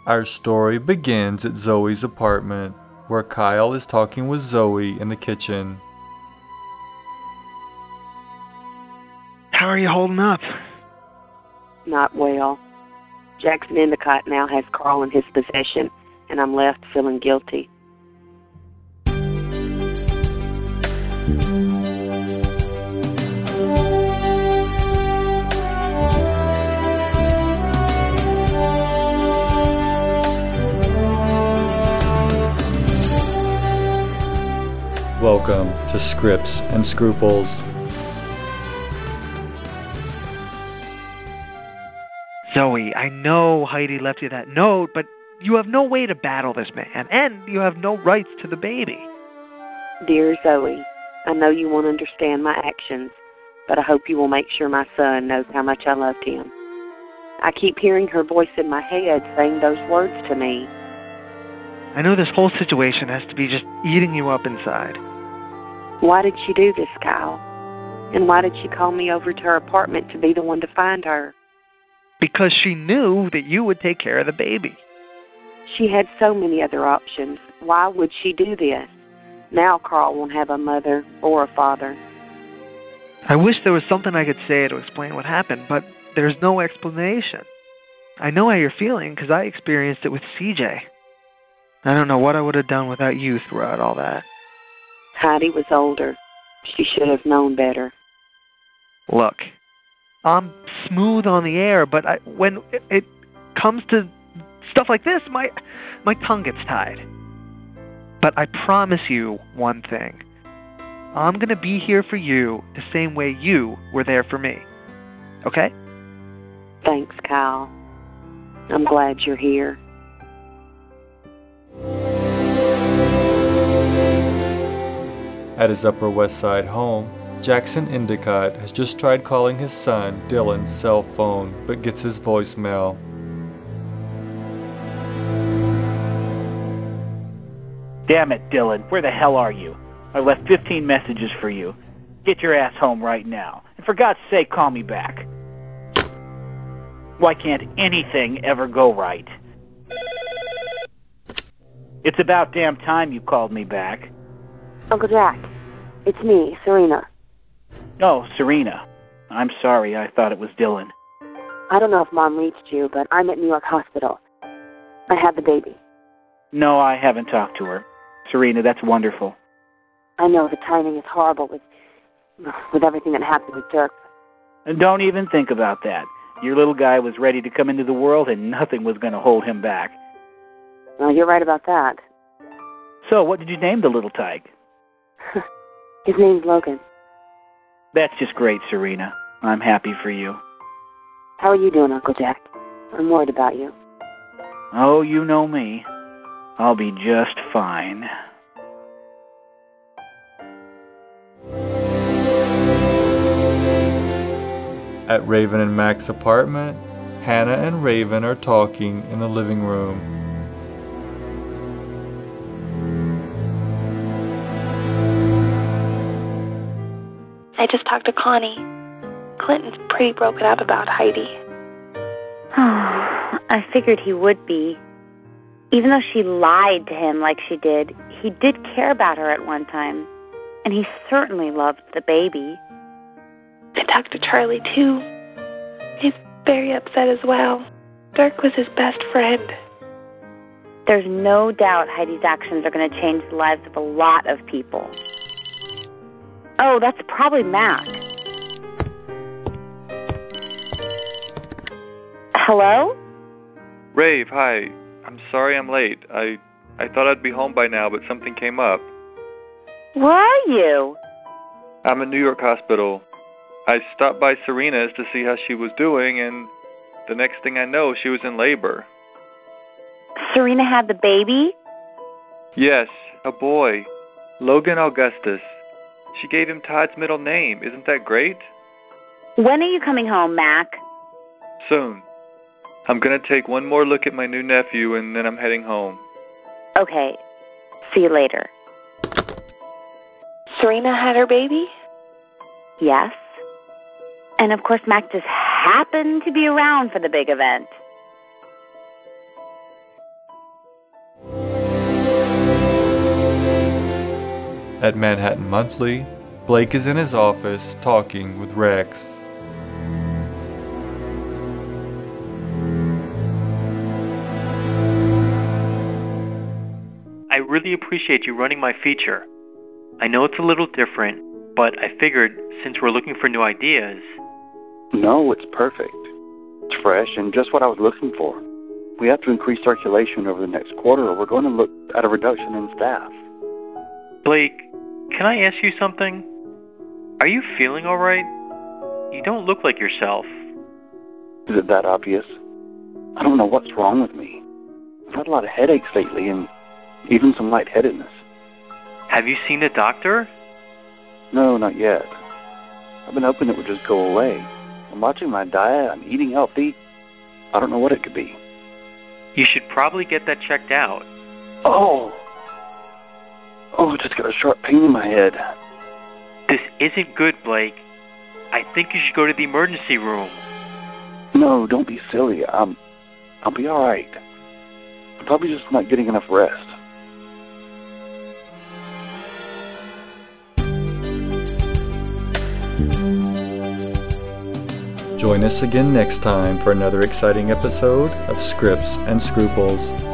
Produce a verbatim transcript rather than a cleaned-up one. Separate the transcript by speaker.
Speaker 1: Our story begins at Zoe's apartment, where Kyle is talking with Zoe in the kitchen.
Speaker 2: How are you holding up?
Speaker 3: Not well. Jackson Endicott now has Carl in his possession, and I'm left feeling guilty.
Speaker 1: Welcome to Scripts and Scruples.
Speaker 2: Zoe, I know Heidi left you that note, but you have no way to battle this man, and you have no rights to the baby.
Speaker 3: Dear Zoe, I know you won't understand my actions, but I hope you will make sure my son knows how much I loved him. I keep hearing her voice in my head saying those words to me.
Speaker 2: I know this whole situation has to be just eating you up inside.
Speaker 3: Why did she do this, Kyle? And why did she call me over to her apartment to be the one to find her?
Speaker 2: Because she knew that you would take care of the baby.
Speaker 3: She had so many other options. Why would she do this? Now Carl won't have a mother or a father.
Speaker 2: I wish there was something I could say to explain what happened, but there's no explanation. I know how you're feeling because I experienced it with C J. I don't know what I would have done without you throughout all that.
Speaker 3: Heidi was older. She should have known better.
Speaker 2: Look, I'm smooth on the air, but I, when it, it comes to stuff like this, my my tongue gets tied. But I promise you one thing. I'm going to be here for you the same way you were there for me. Okay?
Speaker 3: Thanks, Kyle. I'm glad you're here.
Speaker 1: At his Upper West Side home, Jackson Endicott has just tried calling his son Dylan's cell phone, but gets his voicemail.
Speaker 4: Damn it, Dylan, where the hell are you? I left fifteen messages for you. Get your ass home right now. And for God's sake, call me back. Why can't anything ever go right? It's about damn time you called me back.
Speaker 3: Uncle Jack, it's me, Serena.
Speaker 4: Oh, Serena. I'm sorry, I thought it was Dylan.
Speaker 3: I don't know if Mom reached you, but I'm at New York Hospital. I had the baby.
Speaker 4: No, I haven't talked to her. Serena, that's wonderful.
Speaker 3: I know the timing is horrible with with everything that happened with Dirk.
Speaker 4: And don't even think about that. Your little guy was ready to come into the world and nothing was going to hold him back.
Speaker 3: Well, you're right about that.
Speaker 4: So, what did you name the little tyke?
Speaker 3: His name's Logan.
Speaker 4: That's just great, Serena. I'm happy for you.
Speaker 3: How are you doing, Uncle Jack? I'm worried about you.
Speaker 4: Oh, you know me. I'll be just fine.
Speaker 1: At Raven and Mac's apartment, Hannah and Raven are talking in the living room.
Speaker 5: I just talked to Connie. Clinton's pretty broken up about Heidi.
Speaker 6: I figured he would be. Even though she lied to him like she did, he did care about her at one time. And he certainly loved the baby.
Speaker 5: I talked to Charlie, too. He's very upset as well. Dirk was his best friend.
Speaker 6: There's no doubt Heidi's actions are going to change the lives of a lot of people. Oh, that's probably Mac. Hello?
Speaker 7: Rave, hi. I'm sorry I'm late. I I thought I'd be home by now, but something came up.
Speaker 6: Where are you?
Speaker 7: I'm in New York Hospital. I stopped by Serena's to see how she was doing, and the next thing I know, she was in labor.
Speaker 6: Serena had the baby?
Speaker 7: Yes, a boy. Logan Augustus. She gave him Todd's middle name. Isn't that great?
Speaker 6: When are you coming home, Mac?
Speaker 7: Soon. I'm going to take one more look at my new nephew, and then I'm heading home.
Speaker 6: Okay. See you later.
Speaker 5: Serena had her baby?
Speaker 6: Yes. And of course, Mac just happened to be around for the big event.
Speaker 1: At Manhattan Monthly, Blake is in his office talking with Rex.
Speaker 8: I really appreciate you running my feature. I know it's a little different, but I figured since we're looking for new ideas...
Speaker 9: No, it's perfect. It's fresh and just what I was looking for. We have to increase circulation over the next quarter or we're going to look at a reduction in staff.
Speaker 8: Blake, can I ask you something? Are you feeling all right? You don't look like yourself.
Speaker 9: Is it that obvious? I don't know what's wrong with me. I've had a lot of headaches lately and even some lightheadedness.
Speaker 8: Have you seen a doctor?
Speaker 9: No, not yet. I've been hoping it would just go away. I'm watching my diet, I'm eating healthy. I don't know what it could be.
Speaker 8: You should probably get that checked out.
Speaker 9: Oh! Oh, I just got a sharp pain in my head.
Speaker 8: This isn't good, Blake. I think you should go to the emergency room.
Speaker 9: No, don't be silly. I'm, I'll be all right. I'm probably just not getting enough rest.
Speaker 1: Join us again next time for another exciting episode of Scripts and Scruples.